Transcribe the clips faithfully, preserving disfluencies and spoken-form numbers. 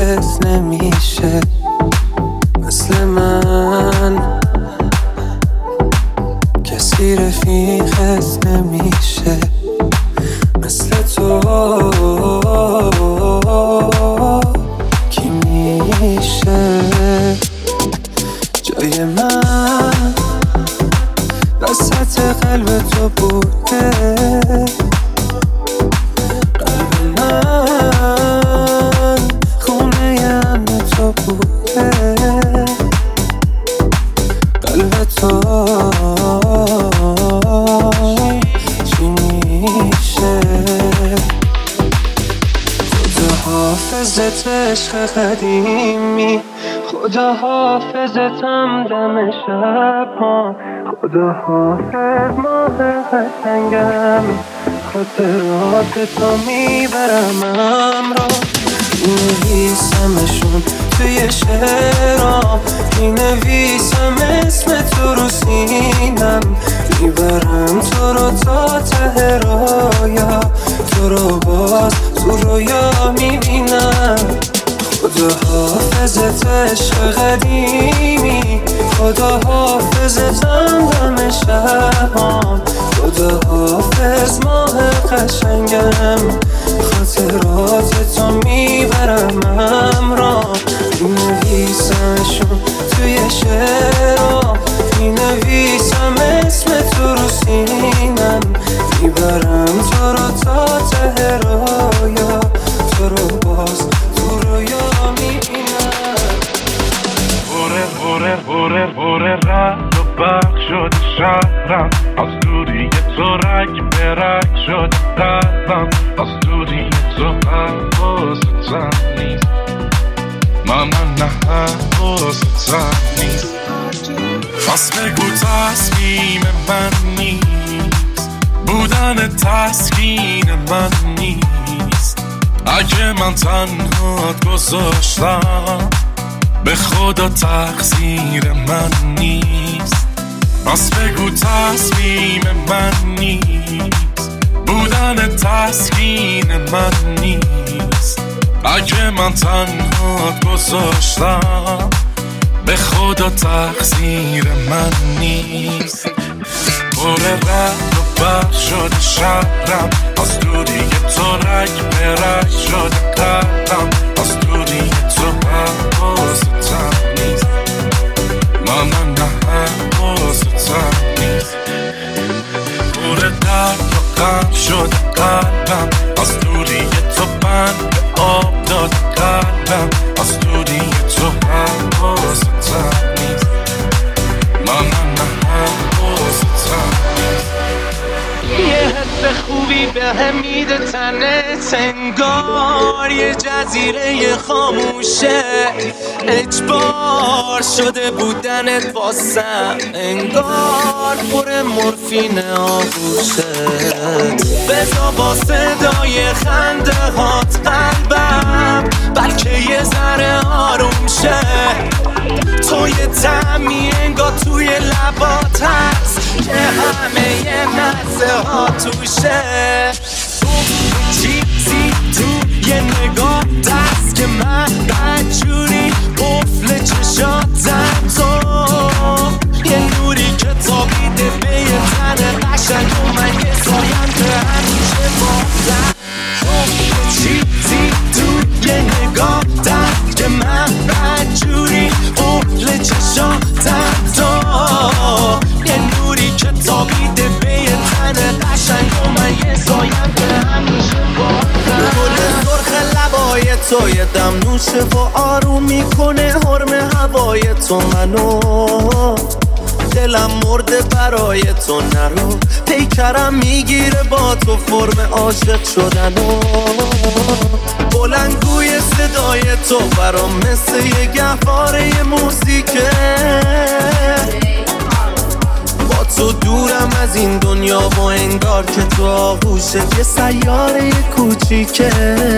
رفیقت نمیشه مثل من، کسی رفیقت نمیشه مثل تو. کی میشه جای من وسط قلب تو بوده؟ قلب من خونه ام تو بوده، قلب تو چی میشه؟ خدا حافظت عشق قدیمی، خدا حافظتم دم شب ها، خدا حافظ ماه قشنگم، خاطرات تو میبرم همراه. مینویسمشون توی شعرام، مینویسم اسم تو رو سینم، میبرم تو رو تا ته رایا، تو رو باز تو رویا میبینم. خدا حافظت عشق قدیمی، خدا حافظتم دم شبام، خدا حافظ ماه قشنگم، خاطرات تو میبرم همراه. مینویسمشون توی شعرام، مینویسم اسم تو رو سینم، میبرم تو رو تا ته رایا، تو رو باز تو رویا میبینم. بوره بوره بوره بوره رد و برق شد شهرم، از دوری تو رگ به رگ شد قلبم، از دوری تو حواستم نیست، من من نه حواستم نیست. پس بگو تسکین من نیست، بودن تسکین من نیست. اگه من تنهات گذاشتم به خدا تقصیر من نیست. پس بگو تصمیم من نیست، بودن تسکین من نیست. اگه من تنهات گذاشتم به خدا تقصیر من نیست. بره رد و برق شد شهرم، از دوری تو رگ به رگ شد قلبم، از دوری تو حواستم نیست، من من نه حواستم نیست. بره درد و غم شد قلبم، از دوری تو بند به آب داد قلبم، از دوری تو حواستم نیست، من من نه حواستم نیست. یه حس خوبی به هم میده تنت، انگار یه جزیره خاموشه، اجبار شده بودنت واسم، انگار پر مورفین آغوشه. بزا با صدای خنده هات قلبم بلکه یه ذره آروم شه، توی تعمی انگار توی لبات هست که همه یه مزه ها توشه. تو چیزی تو یه نگاه دست که من بدجوری قفل چشاتم، تو یه نوری که تابیده به یه تن قشنگ و من یه سایم که همیشه باختم. تو چیزی تو یه نگاه دست که من بدجوری قفل چشاتم، تو یه نوری که تابیده به یه تن قشنگ و من یه سایم که همیشه باختم. گل سرخ لبای تو یه دم نوشه و آروم میکنه حرم هوای تو منو، دلم مرده برای تو نرو، پیکرم میگیره با تو فرم عاشق شدنو. بلندگوی صدای تو برام مثل یه گهواره موسیقه، با تو دورم از این دنیا و انگار که تو آغوشه یه سیاره کوچیکه.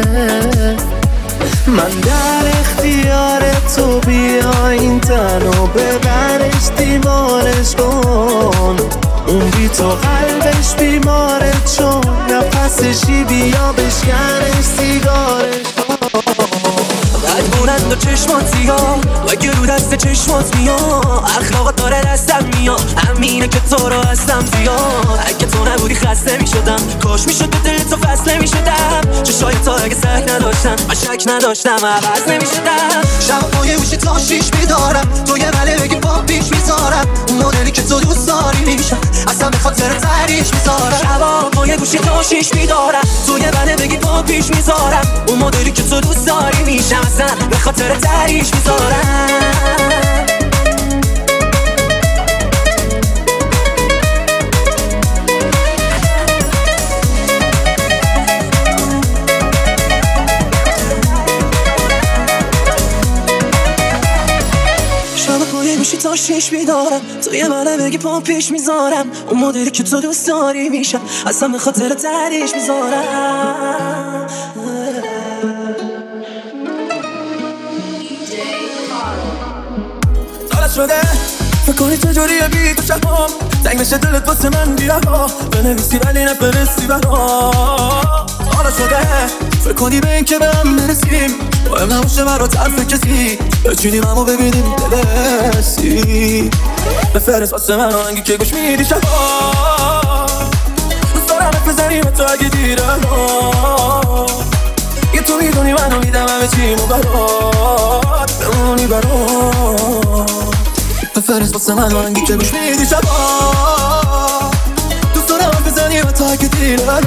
من در اختیار تو، بیا این تنو ببرش دیوارش کن، اون بی تو قلبش بیماره چون نفسشی، بیا بشکنش سیگارش کن. بدگونه بلند و چشمات زیاد اگه رو دست چشمات میاد اخلاقات داره دستم میاد همینه که تو رو هستم زیاد اگه تو نبودی خسته میشدم کاش میشد به دل تو فصله میشدم چشای تو اگه سک نداشتم من شک نداشتم عوض نمیشدم شب پای گوشی تا شیش میدارم تو یه بله بگی با پیش میذارم اون مدلی که تو دوست داری میشم اصلا به خاطر تریش میذارم شب پای گوشی تا شیش میدارم تو یه بله بگی با پیش میذارم اون مدلی که تو دوست داری میشم اصلا به خاطر تریش میذارم گوشی تا شیش میدارم تو یه منه بگی پا پیش میذارم اون مدلی که تو دوست داری میشم اصلا به خاطر تریش میذارم سالت شده فکر کنی چجوریه بی تو شبام زنگ نشه دلت واسه من بیرها بنویسی ولی نفرستی برا سالت شده فکر کنی به این که به هم برسیم مهم نباشه برات حرف کسی بچینیم همو ببینیم دلسی بفرست واسه من آهنگی که گوش میدی شبا دوست دارم حرف بزنیم تو اگه دیرم یه تو میدونی منو میدم همه چیمو برات بمونی برات بفرست واسه من آهنگی که گوش میدی شبا دوست دارم حرف بزنیم تو اگه دیرم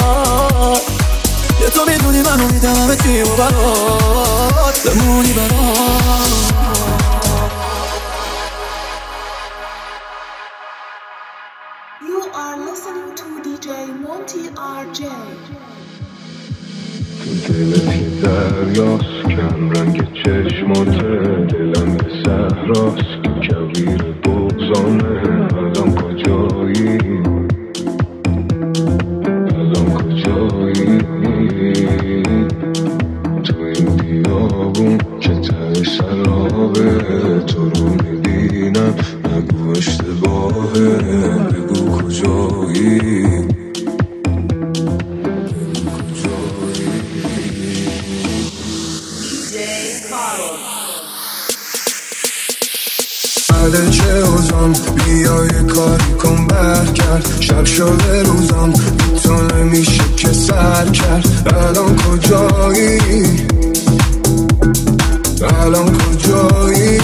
یه تو میدونی منو میدم همه چیمو برات بمونی برات You are listening to دی جی Monty آر جی. دلت دریاست کم رنگ چشماته دلم یه صحراست کویر بغضانه الان کجایی الان کجایی تو این بیابون که ته سرابه تو رو میبینم نگو اشتباهه بگو کجایی بعد چه اوزان بیا یه کاری کن برگرد شب شده روزان بی تو نمیشه که سر کرد الان کجایی الان کجایی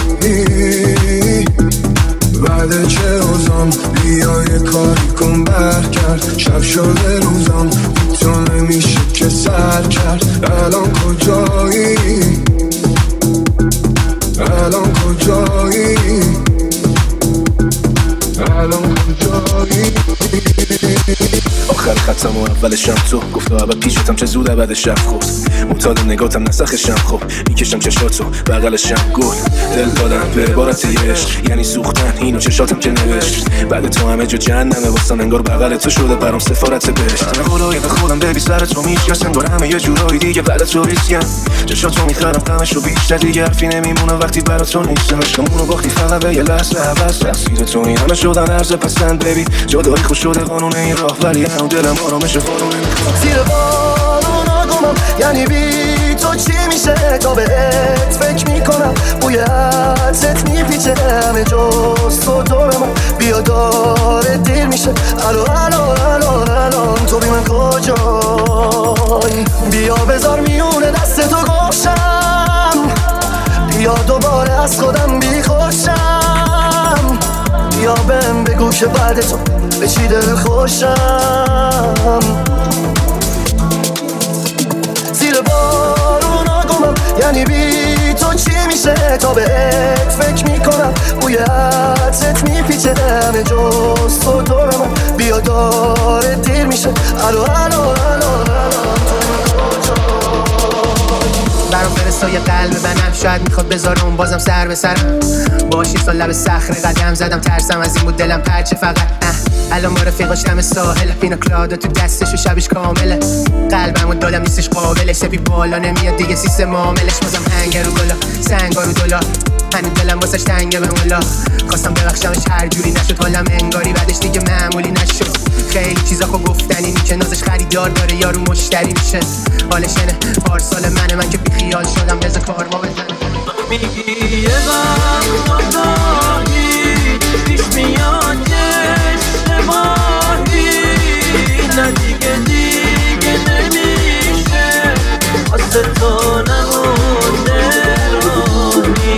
بعد چه اوزان بیا یه کاری کن برگرد شب شده روزان بی تو نمیشه که سر کرد الان کجایی الان کجایی الان کجایی آخر ختم و اولشم تو گفتا اول پیشتم چه زود بعد شب خود معتاد نگاتم نسخشم خب میکشم چشاتو بغلشم گل دل دادم به عبارت یه عشق یعنی سوختن اینو چشاتم که نوشت بعد تو همه جا جهنمه واسم انگار بغل تو شده برام سفارت بهشت من خدای به خودم ببی سر تو میشکست انگار همه یه جورایی دیگه بعد تو ریسیم چشاتو میخرم غمشو بیشتر دیگه حرفی نمیمونه وقتی برات تو نیستم عشقمونو باختی فقط به یه لحظه عوض تقصیر تو این همه شدن عرض پسند ببی جدایی خوش شده قانون این راه ولی هنو دلم آرامش خودم نمیخواد زیر بارونا گمم یعنی بی تو چی میشه تا بهت فکر میکنم بوی عطرت میپیچه همه جز تو دور من بیا داره دیر میشه الو الو الو الان تو بی من کجایی بیا بذار میونه دست تو گوشم بیا دوباره از خودم بیخوشم بیا بهم بگو که بعد تو به چی دل خوشم زیر بارونا گمم یعنی بی تو چی میشه تا بهت فکر میکنم بوی عطرت میپیچه همه جز تو دور من بیا داره دیر میشه الو الو الو الو برام فرستا یه قلب بنم شاید میخواد بذاره اون بازم سر به سرم باشی سال لب صخره قدم زدم ترسم از این بود دلم پرچه فقط الان با رفیقاش دم ساحل پینا کلادا تو دستش و شبش کامله قلبم و دلم نیستش قابلش سپی بالا نمیاد دیگه سیستم معاملش بازم هنگ رو گلا سنگا رو دلا هنو دلم واسش تنگه به مولا خواستم ببخشمش هر جوری نشد حالم انگاری بعدش دیگه معمولی نشد خیلی چیزا خب گفتنی نیچه نازش خریدار داره یارو مشتری میشه حالشنه پارسال منه من که بی خیال شدم بذار کار ما بزنه میگی یه وقت داری پیش میاد یه اشتباهی نه دیگه دیگه نمیشه واسه تو نمونده راهی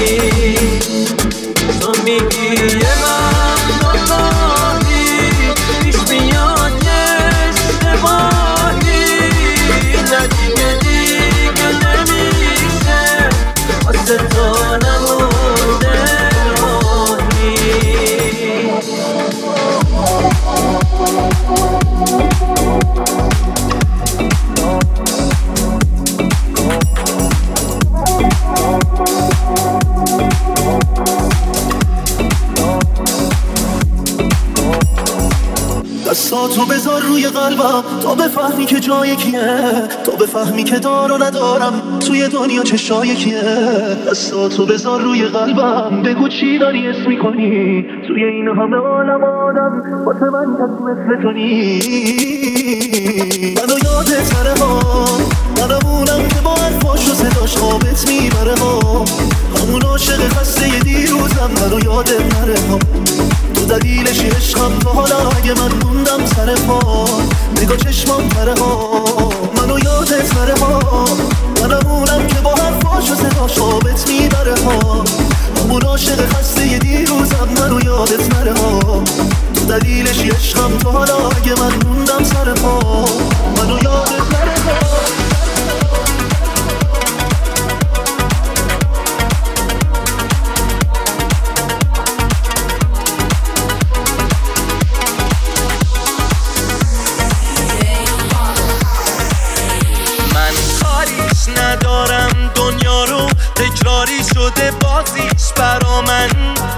تو میگی یه وقت داری پیش میاد یه اشتباهی نه دیگه دیگه نمیشه واسه تو نمونده راهی دستاتو بذار روی قلبم تا بفهمی که جای کیه تا بفهمی که دار و ندارم توی دنیا چشای کیه دستاتو بذار روی قلبم بگو چی داری اسم میکنی توی این همه عالم آدم واسه من کسی مثل تو نیست منو یادت نره ها منمونم که با حرفاش و صداش خوابت میبره ها همون عاشق خسته دیروزم منو یادت نره ها تو دلیلشی عشقم تا حالا اگه من موندم سر پا نگاه چشمام پره ها منو یادت نره ها منمونم که با حرفاش و صداش خوابت میبره ها همون عاشق خسته دیروزم منو یادت نره ها تو دلیلشی عشقم تا حالا اگه من موندم سر پا منو یادت نره ها ندارم دنیا رو تکراری شده بازیش برا من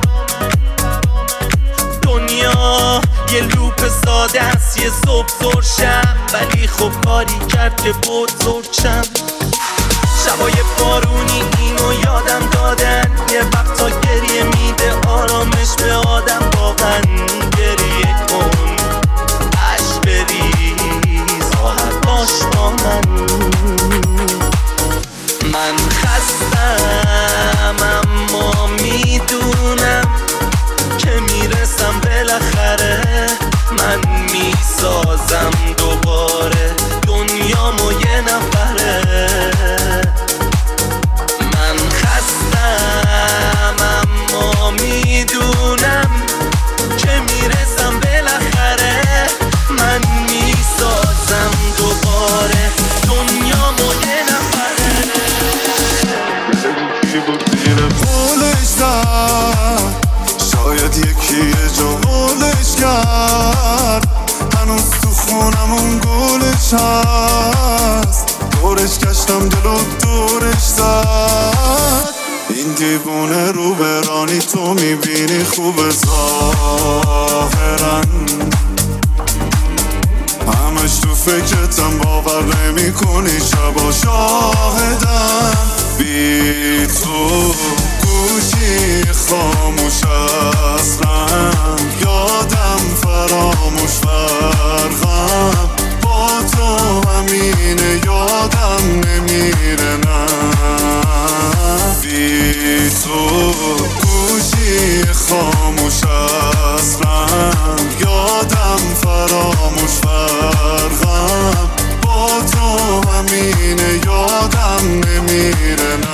دنیا یه لوپ ساده است یه صبح زور شب ولی خب کاری کرد که بزرگ شم شبای بارونی اینو یادم دادن یه وقتا گریه میده آرامش به آدم واقعا گریه کن عشق بریز راحت باش با من من خستم اما میدونم که میرسم بالاخره من میسازم دوباره دنیامو یه نفره من خستم اما میدونم که میرسم بالاخره من میسازم دوباره دنیامو یه نفره قولش زد شاید یکی یه جا قولش کرد هنوز تو خونمون گولش هست دورش گشتم دلو دورش زد این دیوونه رو برانی تو میبینی خوب ظاهرن همش تو فکرتم باور نمی کنی شبا شاهدم بی تو گوشی خاموش اصلا یادم فراموش فرقم با تو همینه یادم نمیره نه بی تو گوشی خاموش اصلا یادم فراموش فرقم با تو همینه یادم نمیره نه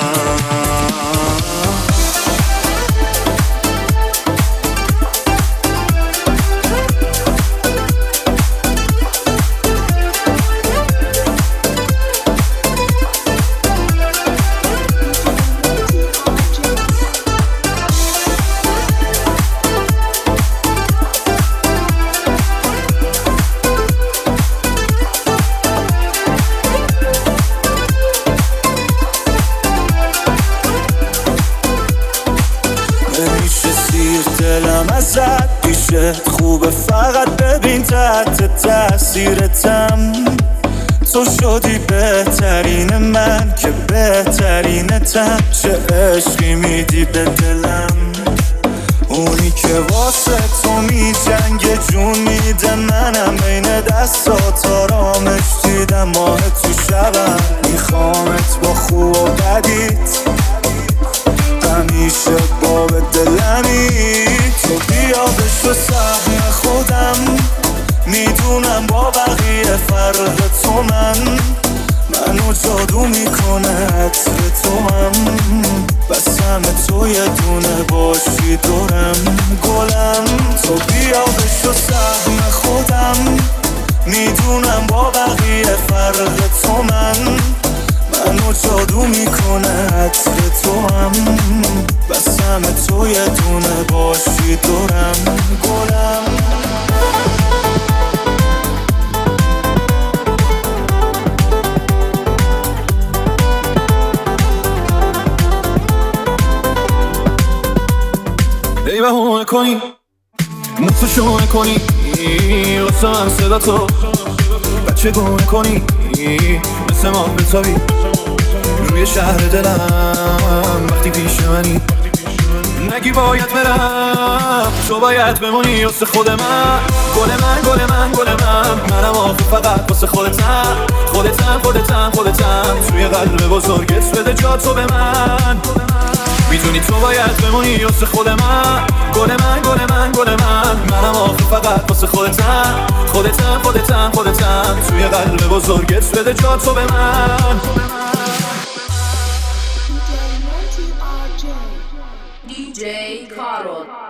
خوبه فقط ببین تحت تاثیرتم تو شدی بهترین من که بهترینتم چه عشقی میدی به دلم اونی که واسه تو می جنگ جون میده، منم بین دستات آرامش دیدم. ماه تو شبم میخوامت با خوب و بدیت، همیشه باب دلمی. تو بیا بشو سهم خودم، میدونم با بقیه فرق تو من. منو جادو میکنه عطر تو هم، بس همه تو یه دونه باشی دورم گلم. تو بیا بشو سهم خودم، میدونم با بقیه فرق تو من. منو جادو میکنه عطر تو هم، بس همه تو یه دونه باشی دورم گلم. ای بهونه کنی مفتشونه کنی واسه من صدا تو بچه گونه کنی، مثل ما بتابی روی شهر دلم وقتی پیش منی. نگی باید برم، تو باید بمونی واسه خود من. گل من گل من گل من، منم آخه فقط واسه خودتم. خودتم خودتم خودتم، توی قلب بزرگت بده جا تو به من. میدونی تو باید بمونی واسه خود من. گل من گل من گل من، منم آخه فقط واسه خودتم. خودتم خودتم خودتم، توی قلب بزرگت بده جا تو به من. دی جی Monty آر جی دی جی Karol